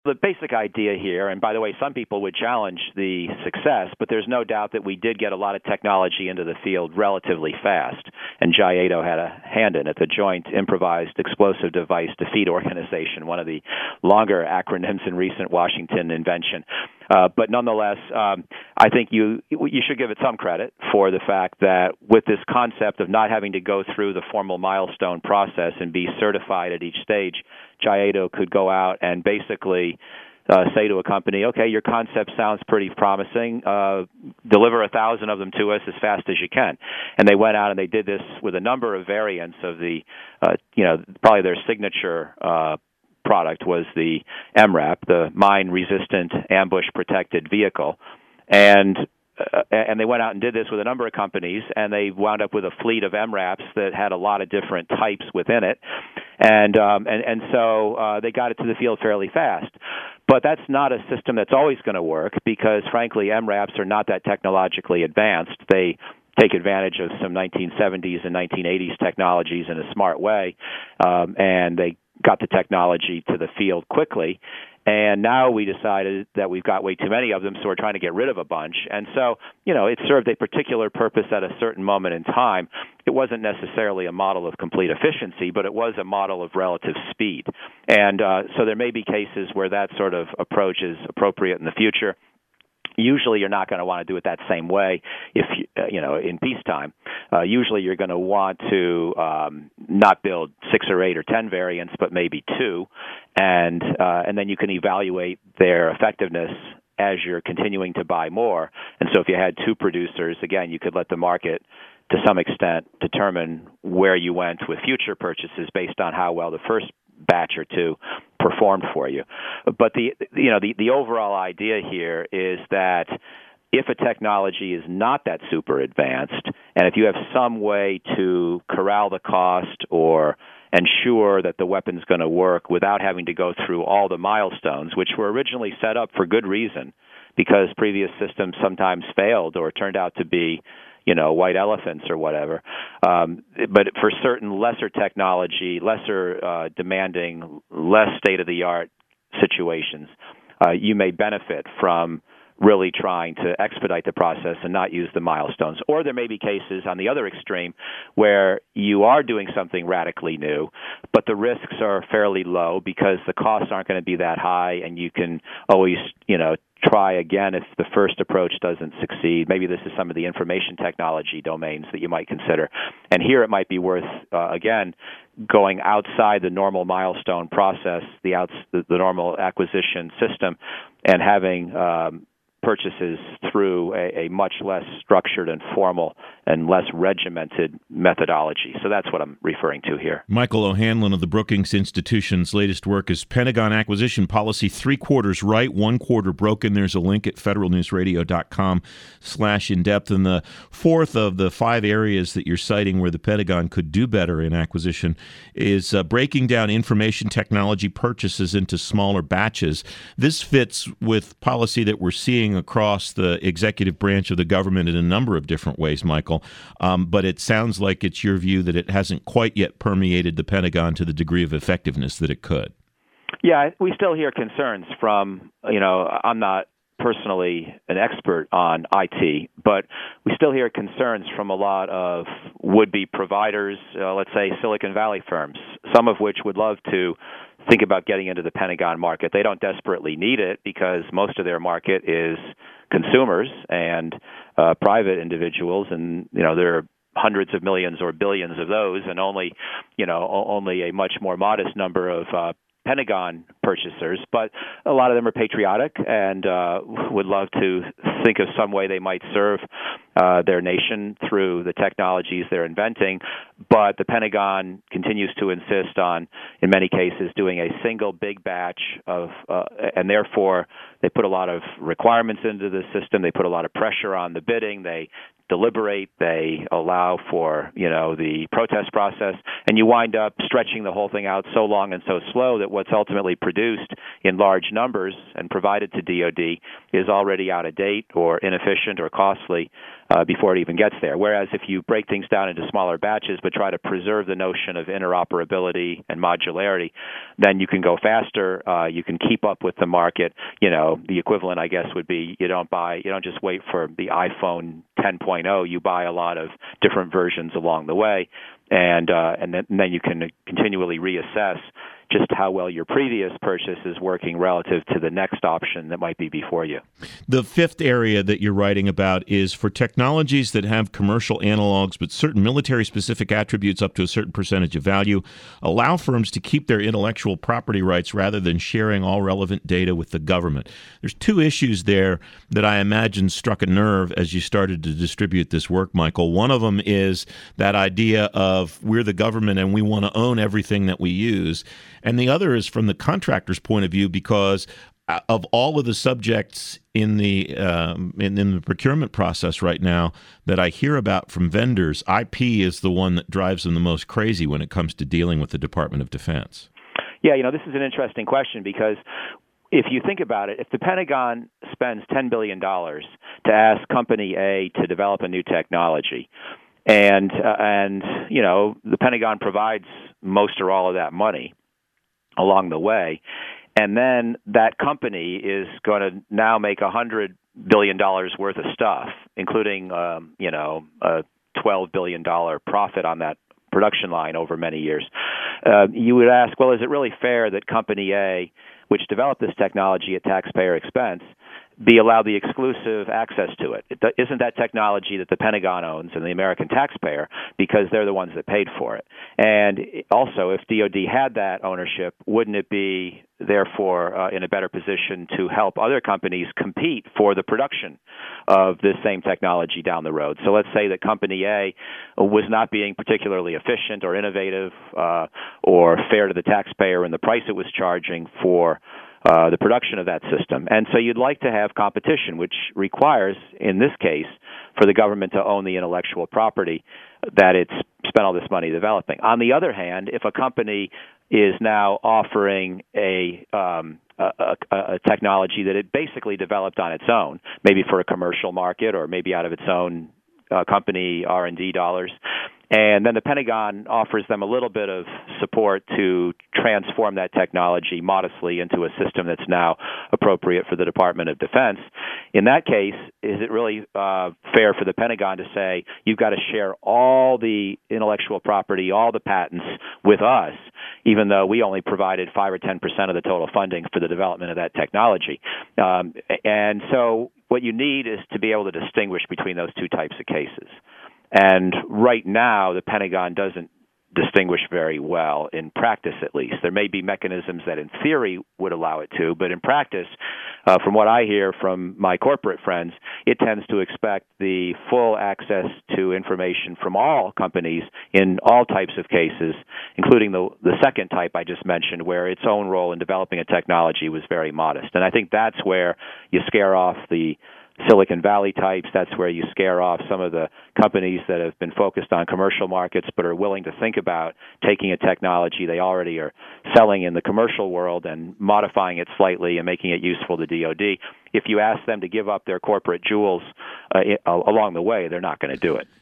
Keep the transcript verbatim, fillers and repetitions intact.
The basic idea here, and by the way, some people would challenge the success, but there's no doubt that we did get a lot of technology into the field relatively fast, and JIATO had a hand in it, the Joint Improvised Explosive Device Defeat Organization, one of the longer acronyms in recent Washington invention. Uh, but nonetheless, um, I think you you should give it some credit for the fact that with this concept of not having to go through the formal milestone process and be certified at each stage, JIATO could go out and basically uh, say to a company, okay, your concept sounds pretty promising. Uh, deliver a thousand of them to us as fast as you can. And they went out and they did this with a number of variants of the, uh, you know, probably their signature uh product was the M RAP, the Mine-Resistant Ambush-Protected Vehicle. And uh, and they went out and did this with a number of companies, and they wound up with a fleet of M RAPs that had a lot of different types within it. And um, and, and so uh, they got it to the field fairly fast. But that's not a system that's always going to work because, frankly, M RAPs are not that technologically advanced. They take advantage of some nineteen seventies and nineteen eighties technologies in a smart way, um, and they got the technology to the field quickly. And now we decided that we've got way too many of them, so we're trying to get rid of a bunch. And so, you know, it served a particular purpose at a certain moment in time. It wasn't necessarily a model of complete efficiency, but it was a model of relative speed. And uh, so there may be cases where that sort of approach is appropriate in the future. Usually you're not going to want to do it that same way if, you, uh, you know, in peacetime. Uh, usually you're going to want to um, not build six or eight or ten variants, but maybe two, and uh, and then you can evaluate their effectiveness as you're continuing to buy more. And so if you had two producers, again, you could let the market, to some extent, determine where you went with future purchases based on how well the first batch or two performed for you. But the you know the, the overall idea here is that if a technology is not that super advanced, and if you have some way to corral the cost or ensure that the weapon's going to work without having to go through all the milestones, which were originally set up for good reason, because previous systems sometimes failed or turned out to be, you know, white elephants or whatever. Um, but for certain lesser technology, lesser uh, demanding, less state-of-the-art situations, uh, you may benefit from really trying to expedite the process and not use the milestones. Or there may be cases on the other extreme where you are doing something radically new, but the risks are fairly low because the costs aren't going to be that high, and you can always, you know, try again if the first approach doesn't succeed. Maybe this is some of the information technology domains that you might consider. And here it might be worth, uh, again, going outside the normal milestone process, the, outs- the, the normal acquisition system, and having um, purchases through a, a much less structured and formal and less regimented methodology. So that's what I'm referring to here. Michael O'Hanlon of the Brookings Institution's latest work is Pentagon Acquisition Policy, Three Quarters Right, One Quarter Broken. There's a link at federalnewsradio.com slash in-depth. And the fourth of the five areas that you're citing where the Pentagon could do better in acquisition is uh, breaking down information technology purchases into smaller batches. This fits with policy that we're seeing across the executive branch of the government in a number of different ways, Michael. Um, but it sounds like it's your view that it hasn't quite yet permeated the Pentagon to the degree of effectiveness that it could. Yeah, we still hear concerns from, you know, I'm not personally an expert on I T, but we still hear concerns from a lot of would-be providers, uh, let's say Silicon Valley firms, some of which would love to think about getting into the Pentagon market. They don't desperately need it because most of their market is consumers and uh, private individuals, and you know there are hundreds of millions or billions of those, and only you know only a much more modest number of uh, Pentagon purchasers. But a lot of them are patriotic and uh, would love to think of some way they might serve uh, their nation through the technologies they're inventing. But the Pentagon continues to insist on, in many cases, doing a single big batch of, uh, and therefore they put a lot of requirements into the system. They put a lot of pressure on the bidding. They deliberate, they allow for, you know, the protest process, and you wind up stretching the whole thing out so long and so slow that what's ultimately produced in large numbers and provided to D O D is already out of date or inefficient or costly uh, before it even gets there. Whereas if you break things down into smaller batches but try to preserve the notion of interoperability and modularity, then you can go faster, uh, you can keep up with the market. You know, the equivalent, I guess, would be you don't buy, you don't just wait for the iPhone ten point oh, you buy a lot of different versions along the way, and uh, and, then, and then you can continually reassess just how well your previous purchase is working relative to the next option that might be before you. The fifth area that you're writing about is for technologies that have commercial analogs but certain military-specific attributes up to a certain percentage of value, allow firms to keep their intellectual property rights rather than sharing all relevant data with the government. There's two issues there that I imagine struck a nerve as you started to distribute this work, Michael. One of them is that idea of we're the government and we want to own everything that we use. And the other is from the contractor's point of view, because of all of the subjects in the um, in, in the procurement process right now that I hear about from vendors, I P is the one that drives them the most crazy when it comes to dealing with the Department of Defense. Yeah, you know, this is an interesting question because if you think about it, if the Pentagon spends ten billion dollars to ask Company A to develop a new technology, and uh, and you know the Pentagon provides most or all of that money along the way, and then that company is going to now make a hundred billion dollars worth of stuff, including um, you know a twelve billion dollar profit on that production line over many years. Uh, you would ask, well, is it really fair that Company A, which developed this technology at taxpayer expense, be allowed the exclusive access to it? It isn't that technology that the Pentagon owns and the American taxpayer, because they're the ones that paid for it. And also, if D O D had that ownership, wouldn't it be therefore uh, in a better position to help other companies compete for the production of this same technology down the road? So let's say that Company A was not being particularly efficient or innovative uh, or fair to the taxpayer in the price it was charging for Uh, the production of that system. And so you'd like to have competition, which requires, in this case, for the government to own the intellectual property that it's spent all this money developing. On the other hand, if a company is now offering a, um, a, a, a technology that it basically developed on its own, maybe for a commercial market or maybe out of its own uh, company R and D dollars, and then the Pentagon offers them a little bit of support to transform that technology modestly into a system that's now appropriate for the Department of Defense. In that case, is it really uh, fair for the Pentagon to say, you've got to share all the intellectual property, all the patents with us, even though we only provided five or ten percent of the total funding for the development of that technology? Um, and so what you need is to be able to distinguish between those two types of cases. And right now, the Pentagon doesn't distinguish very well, in practice at least. There may be mechanisms that in theory would allow it to, but in practice, uh, from what I hear from my corporate friends, it tends to expect the full access to information from all companies in all types of cases, including the, the second type I just mentioned, where its own role in developing a technology was very modest. And I think that's where you scare off the Silicon Valley types. That's where you scare off some of the companies that have been focused on commercial markets but are willing to think about taking a technology they already are selling in the commercial world and modifying it slightly and making it useful to D O D. If you ask them to give up their corporate jewels uh, along the way, they're not going to do it.